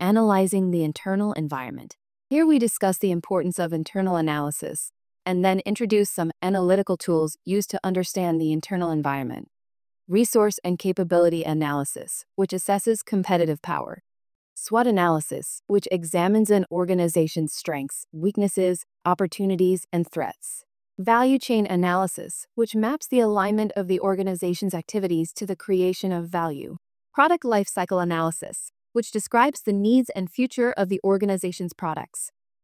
analyzing the internal environment. Here we discuss the importance of internal analysis and then introduce some analytical tools used to understand the internal environment. Resource and capability analysis, which assesses competitive power. SWOT analysis, which examines an organization's strengths, weaknesses, opportunities, and threats. Value chain analysis, which maps the alignment of the organization's activities to the creation of value. Product lifecycle analysis, which describes the needs and future of the organization's products.